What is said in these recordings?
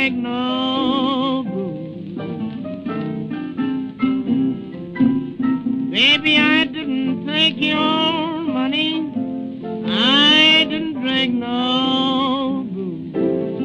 drink no booze. Baby, I didn't take your money. I didn't drink no booze.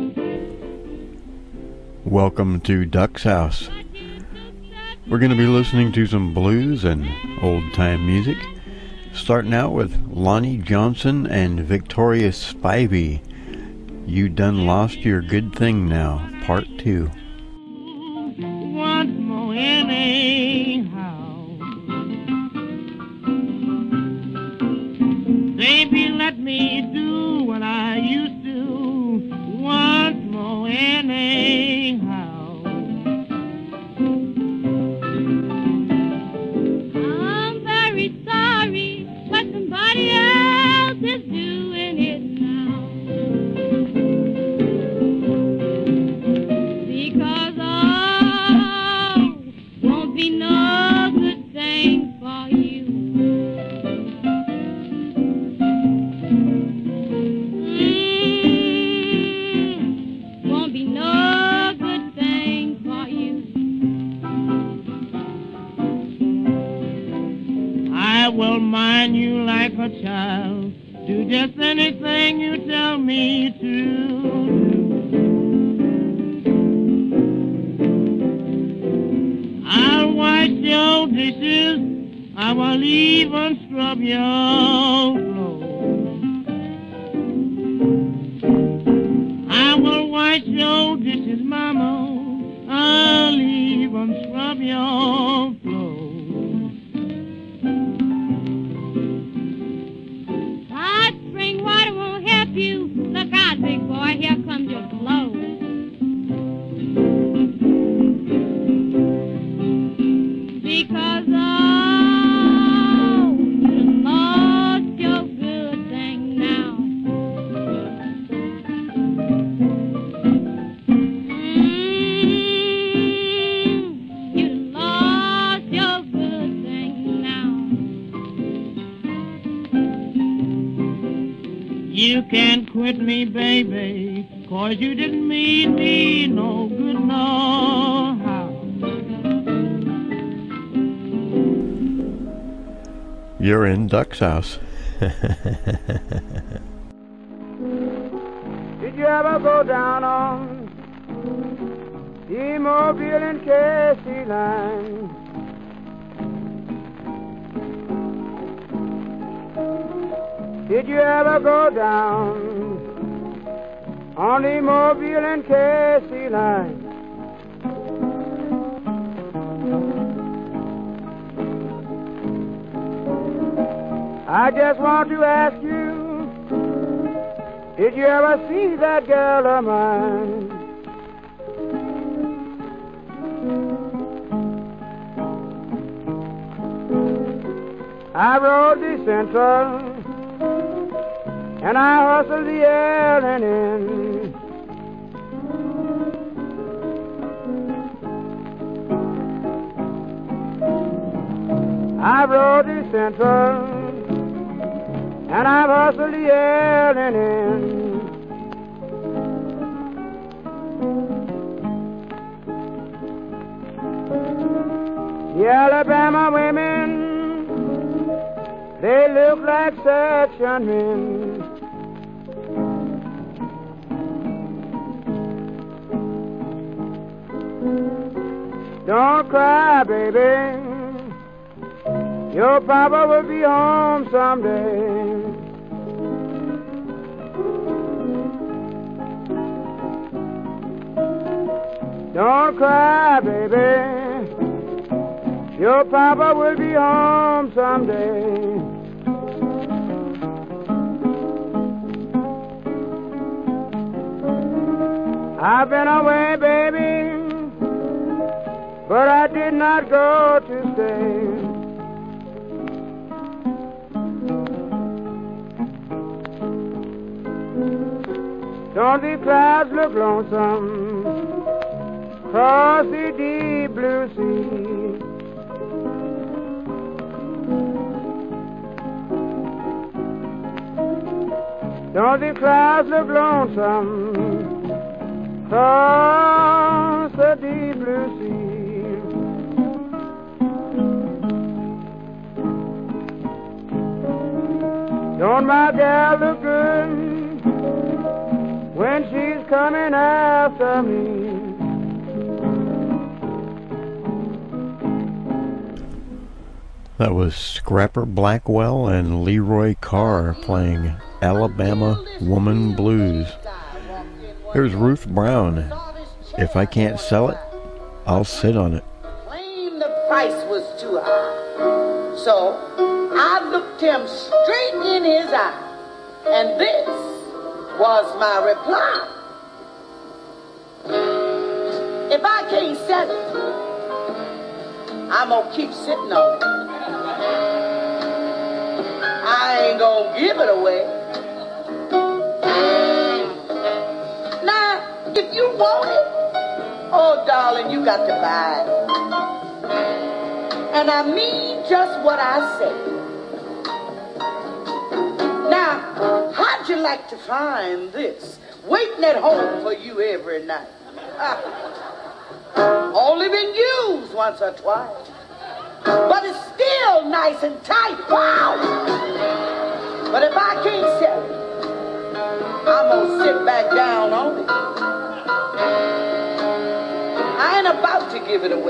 Welcome to Duck's House. We're going to be listening to some blues and old-time music, starting out with Lonnie Johnson and Victoria Spivey. You Done Lost Your Good Thing Now, Part 2. Once more anyhow. Baby, let me do what I used to. Once more anyhow. I'm very sorry, but somebody else is doing it now. Because won't be no good thing for you. Won't be no good thing for you. I will mind you like a child. Do just anything you tell me to do. I'll wash your dishes. I will even scrub your floor. I will wash your dishes, Mama. I'll even scrub your floor. Hot spring water won't help you. Look out, big boy, here comes your blow. Because, you lost your good thing now. You lost your good thing now. You can't quit me, baby, 'cause you didn't mean me no good, no how. You're in Duck's House. Did you ever go down on the Mobile and Casey line? Did you ever go down on the Mobile and Casey line? I just want to ask you, did you ever see that girl of mine? I rode the Central and I hustled the L&N. I rode the Central and I've hustled the L&N. The Alabama women, they look like section men. Don't cry, baby, your papa will be home someday. Don't cry, baby, your papa will be home someday. I've been away, baby, but I did not go to stay. Don't the clouds look lonesome across the deep blue sea? Don't the clouds look lonesome across the deep blue sea. Don't my gal look good when she's coming after me? That was Scrapper Blackwell and Leroy Carr playing Alabama Woman Blues. Here's Ruth Brown. If I can't sell it, I'll sit on it. Claimed the price was too high. So I looked him straight in his eye. And this was my reply. If I can't sell it, I'm gonna keep sitting on it. I ain't gonna give it away. Now, if you want it, oh, darling, you got to buy it. And I mean just what I say. Now, how'd you like to find this waiting at home for you every night? Only been used once or twice. But it's still nice and tight. Wow! But if I can't sell it, I'm gonna sit back down on it. I ain't about to give it away.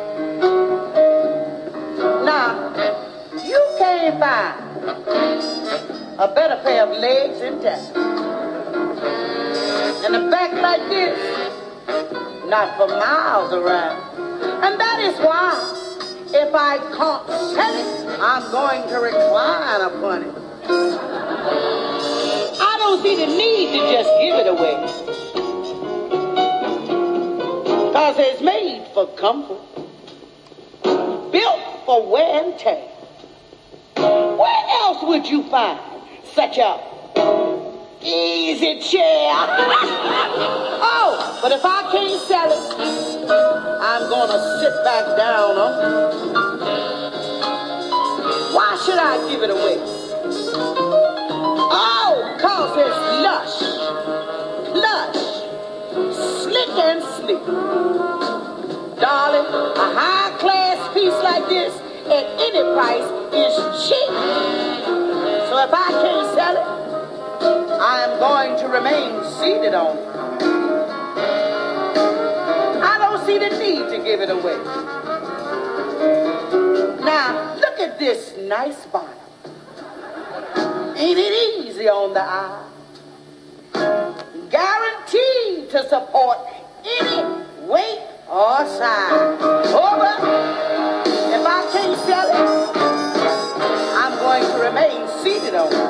Now, you can't find a better pair of legs in town. And a back like this, not for miles around. And that is why, if I can't sell it, I'm going to recline upon it. I don't see the need to just give it away. Because it's made for comfort. Built for wear and tear. Where else would you find such a easy chair? Oh, but if I can't sell it, I'm gonna sit back down on it. Why should I give it away? Oh, cause it's lush, plush, slick and sleek. Darling, a high-class piece like this at any price is cheap. So if I can't sell it, I am going to remain seated on it. I don't see the need to give it away. Now, look at this nice bottom. Ain't it easy on the eye? Guaranteed to support any weight or size. Oh, but if I can't sell it, I'm going to remain seated on it.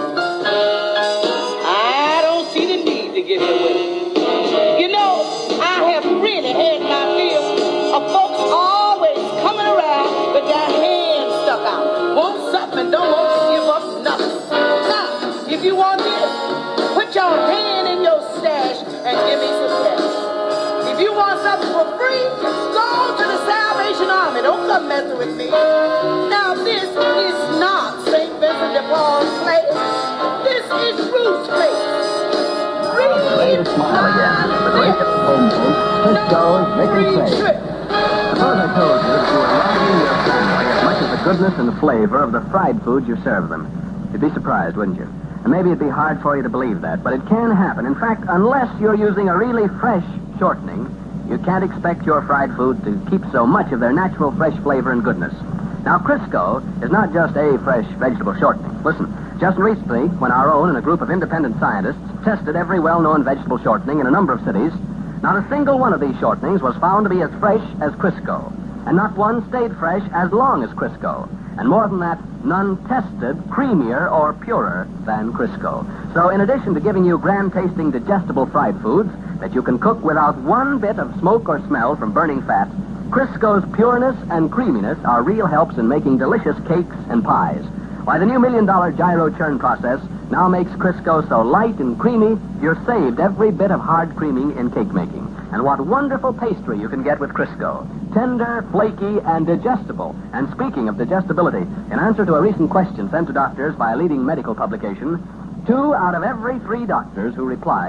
I don't see the need to give it away. You know, I have really had my fill of folks always coming around with their hands stuck out. Want something and don't want to give up nothing. Now, if you want this, put your hand in your stash and give me some cash. If you want something for free, go to the Salvation Army. Don't come messing with me. Now, this is not St. Vincent de Paul's place. This is Ruth's place. Read smile again. The great home folks, Crisco's Make and Save. Suppose I told you that you were robbing your family as much as the goodness and flavor of the fried foods you serve them. You'd be surprised, wouldn't you? And maybe it'd be hard for you to believe that, but it can happen. In fact, unless you're using a really fresh shortening, you can't expect your fried food to keep so much of their natural fresh flavor and goodness. Now, Crisco is not just a fresh vegetable shortening. Listen, just recently, when our own and a group of independent scientists tested every well-known vegetable shortening in a number of cities, not a single one of these shortenings was found to be as fresh as Crisco. And not one stayed fresh as long as Crisco. And more than that, none tested creamier or purer than Crisco. So in addition to giving you grand-tasting digestible fried foods that you can cook without one bit of smoke or smell from burning fat, Crisco's pureness and creaminess are real helps in making delicious cakes and pies. Why, the new $1 million gyro churn process now makes Crisco so light and creamy, you're saved every bit of hard creaming in cake making. And what wonderful pastry you can get with Crisco. Tender, flaky, and digestible. And speaking of digestibility, in answer to a recent question sent to doctors by a leading medical publication, 2 out of every 3 doctors who replied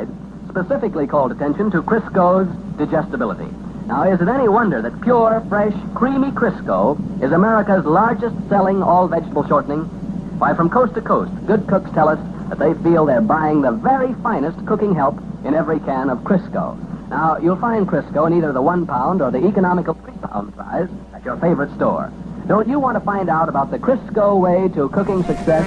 specifically called attention to Crisco's digestibility. Now, is it any wonder that pure, fresh, creamy Crisco is America's largest selling all-vegetable shortening? Why, from coast to coast, good cooks tell us that they feel they're buying the very finest cooking help in every can of Crisco. Now, you'll find Crisco in either the 1 pound or the economical 3 pound size at your favorite store. Don't you want to find out about the Crisco way to cooking success?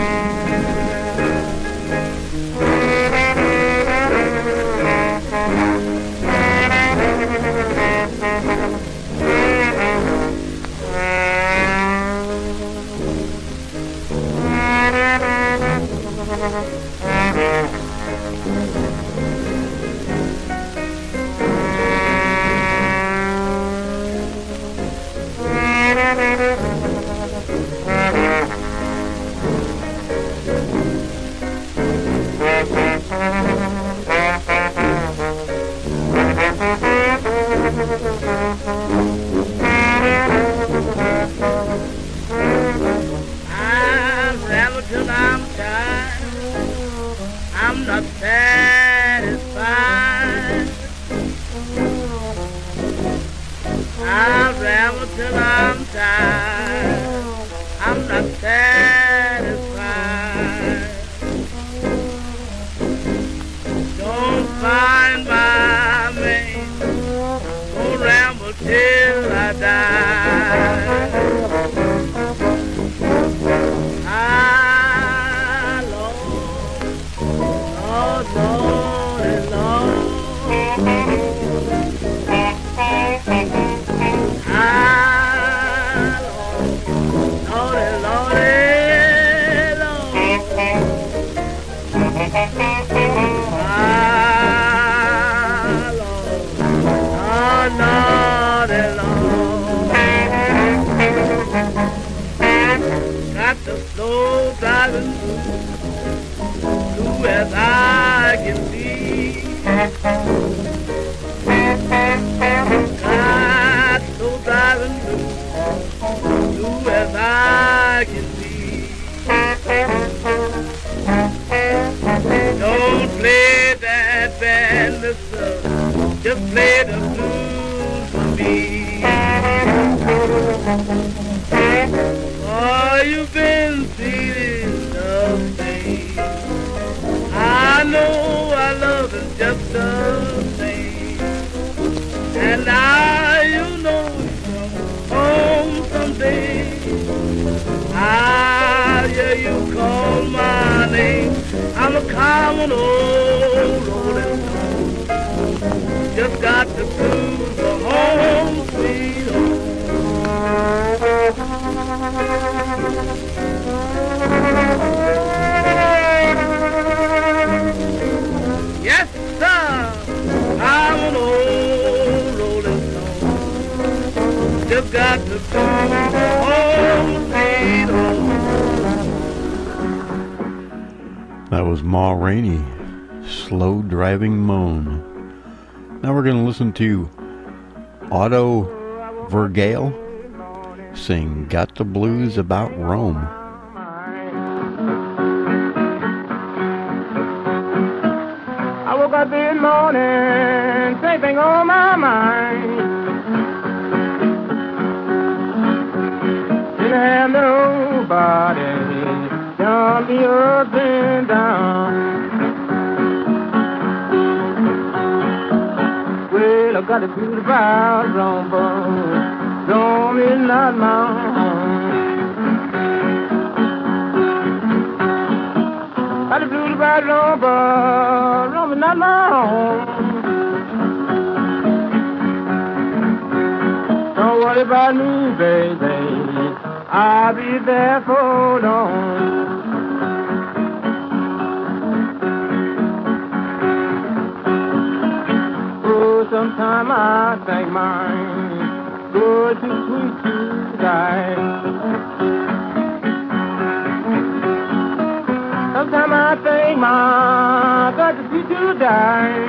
I'm not satisfied. I'll ramble till I'm tired. I'm not satisfied. Don't find my mate. Don't ramble till I die. As I can see, God so driving blue as I can see. Don't play that bad, mister, just play the blues for me. Oh, you've been feeling the same. I know I love him just the same. And now you know he'll come home someday. I hear you call my name. I'm a common old rolling stone. Just got the blues for home, sweet home. Yes, sir, I'm an old rolling stone. Just got to go home, sweet home. That was Ma Rainey, Slow Driving Moan. Now we're going to listen to Otto Vergale sing Got the Blues About Rome. Up this morning, same thing on my mind. Didn't have nobody jump me up and down. Well, I got a blues about Rome, but Rome is not my home. Got the blues about Rome, but Rome is not my home. Don't worry about me, baby. I'll be there for long. Oh, sometime I think mine go too sweet to die. Sometimes I think my got to be to die.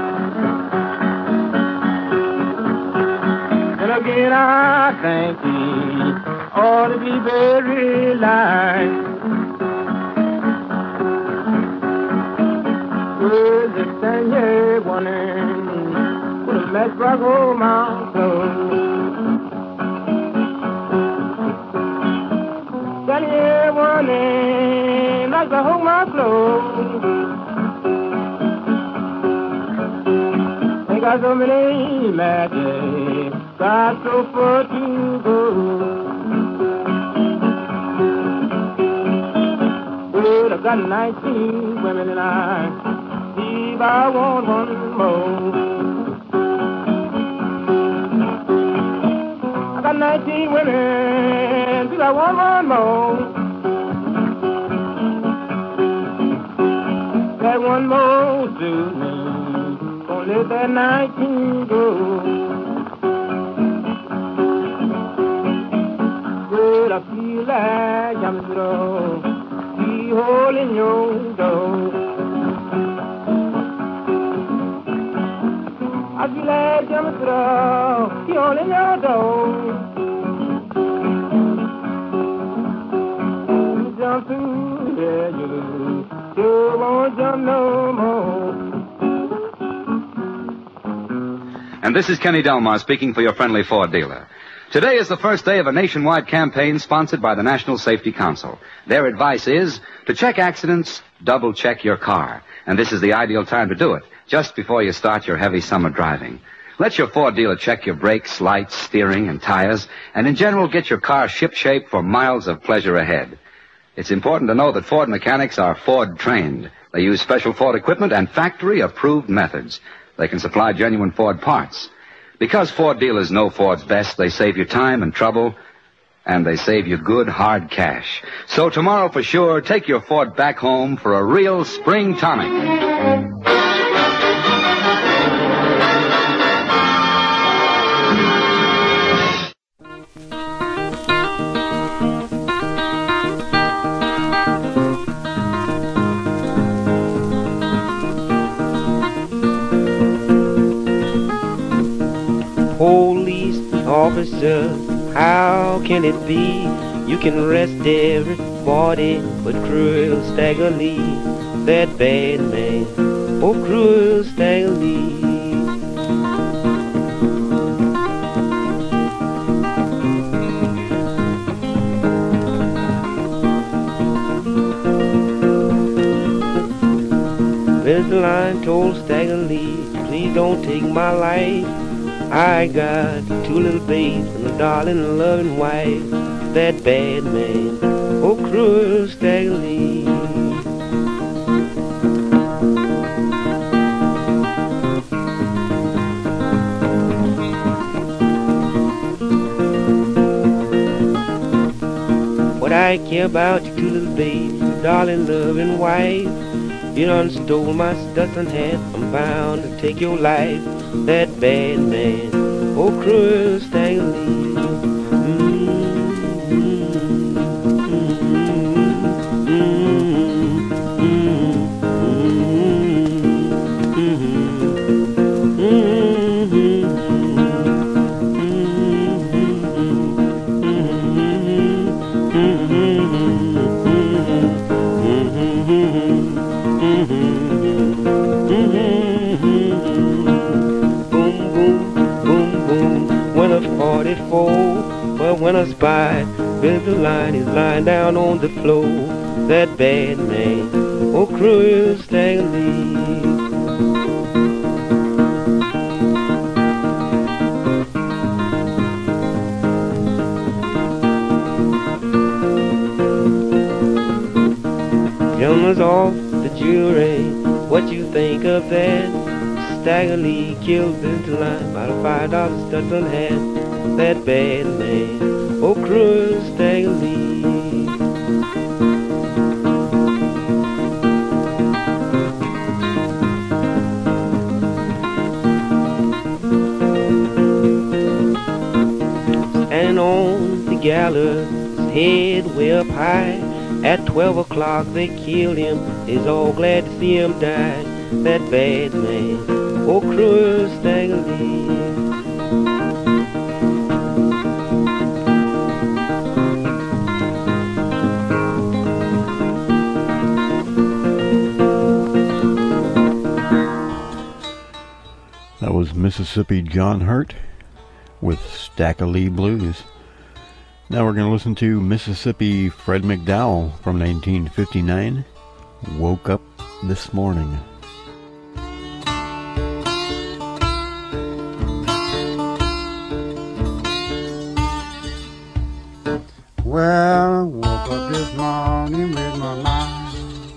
And again I think he ought to be buried alive. birds that stand here wondering with a matchbox over my clothes. Stand here wondering like to hold my clothes. They got so many matches, got so far to go. Well, I've got 19 women and I believe I want one more. I got 19 women, till I want one more. That one more suit me, gonna let that 19 go. Well, I feel like I'm through. Hole in your door. I feel like jumping through the hole in your door. Jump through there, you won't jump no more. And this is Kenny Delmar speaking for your friendly Ford dealer. Today is the first day of a nationwide campaign sponsored by the National Safety Council. Their advice is to check accidents, double-check your car. And this is the ideal time to do it, just before you start your heavy summer driving. Let your Ford dealer check your brakes, lights, steering, and tires, and in general get your car ship-shape for miles of pleasure ahead. It's important to know that Ford mechanics are Ford-trained. They use special Ford equipment and factory-approved methods. They can supply genuine Ford parts. Because Ford dealers know Ford's best, they save you time and trouble, and they save you good, hard cash. So tomorrow, for sure, take your Ford back home for a real spring tonic. Police officer, how can it be you can arrest everybody but Cruel Stagger Lee, that bad man, oh Cruel Stagger Lee. Mr. Line told Stagger Lee, please don't take my life. I got 2 little babes and a darling and loving wife. That bad man, oh Cruel Stagger Lee. What I care about your 2 little babes, your darling loving wife. You done stole my Stetson hat, I'm bound to take your life. That bad man, oh Cruel Stagger Lee. But when I spied Mr. Line, he's lying down on the floor. That bad man, oh Cruel Stagger Lee. Gentlemen's off the jury, what you think of that? Stagger Lee killed Mr. Line by a $5 Stetson hat. That bad man, oh Cruel Stagger Lee. Standing on the gallows, head way up high. At 12 o'clock they killed him, they's all glad to see him die. That bad man, oh Cruel Stagger Lee. That was Mississippi John Hurt with Stackalee Blues. Now we're going to listen to Mississippi Fred McDowell from 1959, Woke Up This Morning. Well, I woke up this morning with my mind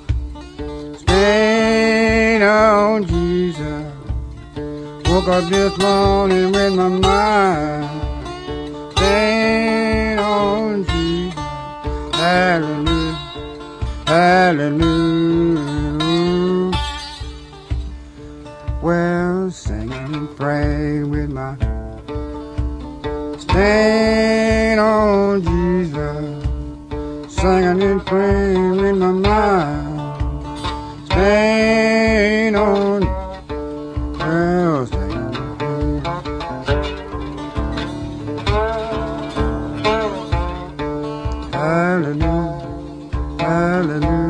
staying on Jesus. Woke up this morning with my mind staying on Jesus. Hallelujah, hallelujah. Well, singing and praying with my staying on Jesus. Singing and praying in my mind. Staying on, well, staying on. Hallelujah, hallelujah.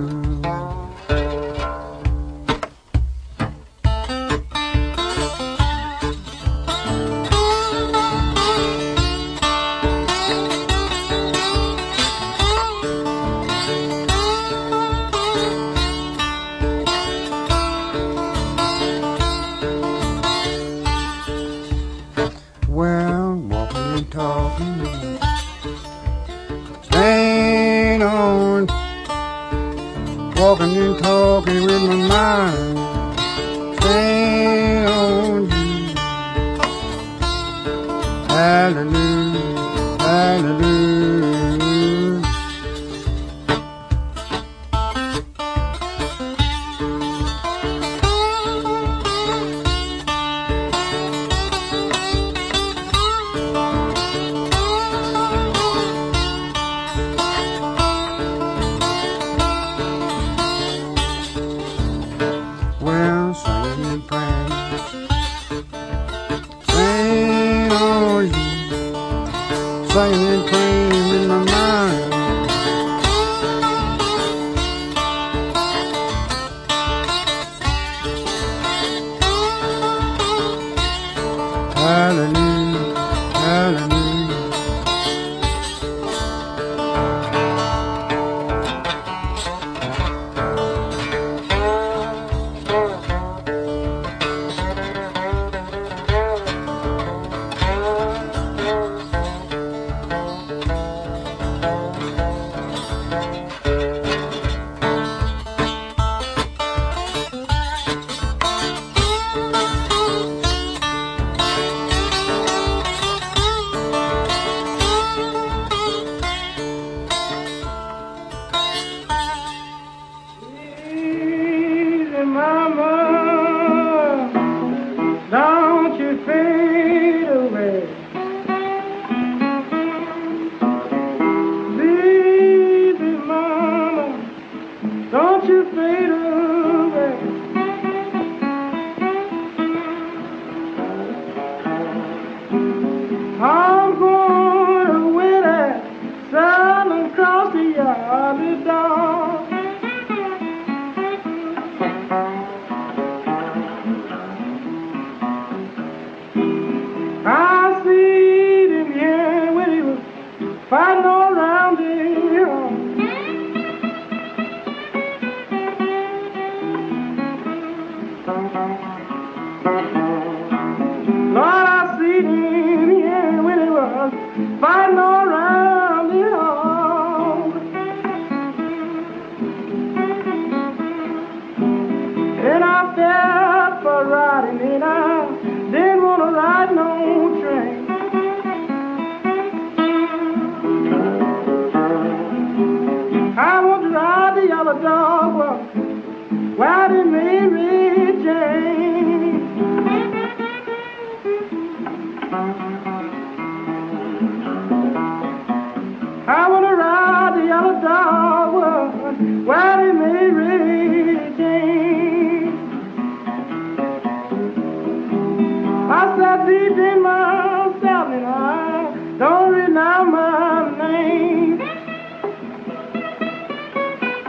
Well, walking and talking, staying on, walking and talking with my mind, staying on Jesus. Hallelujah, hallelujah. Well, singing and praying, singing on you, singing and praying in my mind. Hallelujah, hallelujah. Easy, mama, don't you fade away. Baby, mama, don't you fade away. I'm going to win that sun across the yard, dog. I seen him here when he was fighting all around here. Lord, I seen him here when he was fighting all around here. And I felt for riding and I didn't want to ride no train. I want to ride the yellow dog while they Mary Jane. I want to ride the yellow dog while they Mary Jane. I sat deep in myself and I don't renounce my name.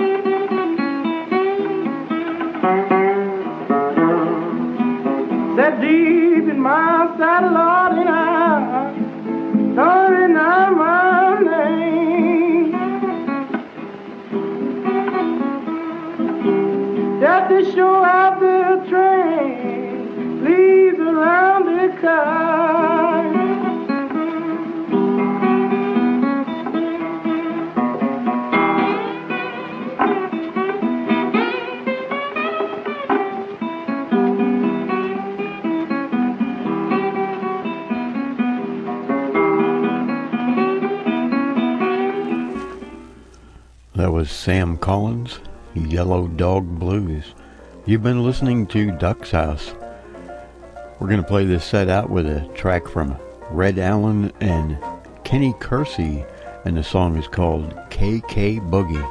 Said That's deep in my saddle, Lord, and I'm calling out my name. Just to show out the train leaves around the car. That was Sam Collins, Yellow Dog Blues. You've been listening to Duck's House. We're going to play this set out with a track from Red Allen and Kenny Kersey, and the song is called KK Boogie.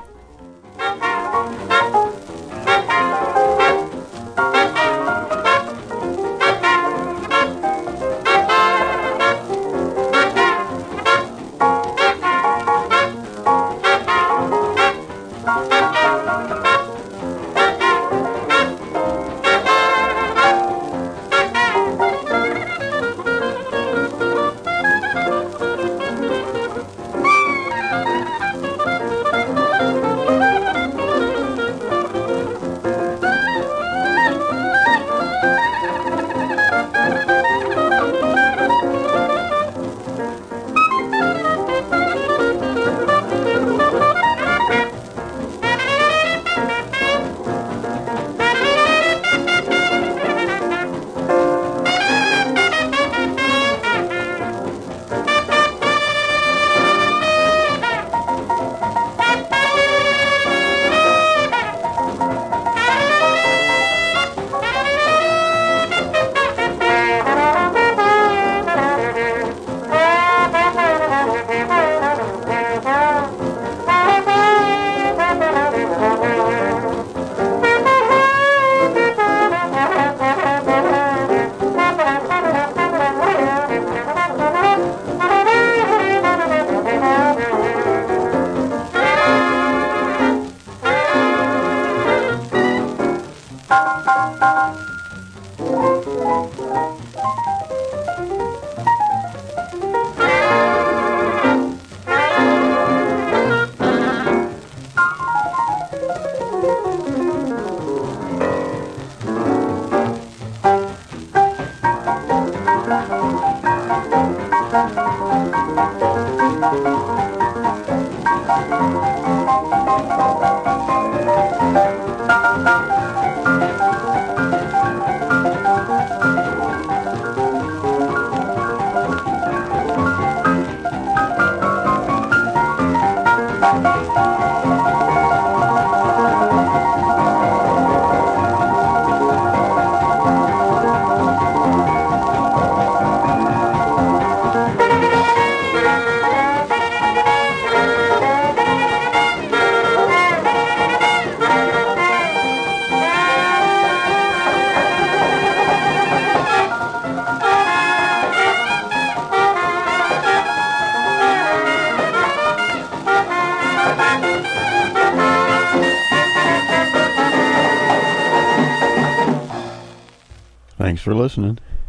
Thanks for listening.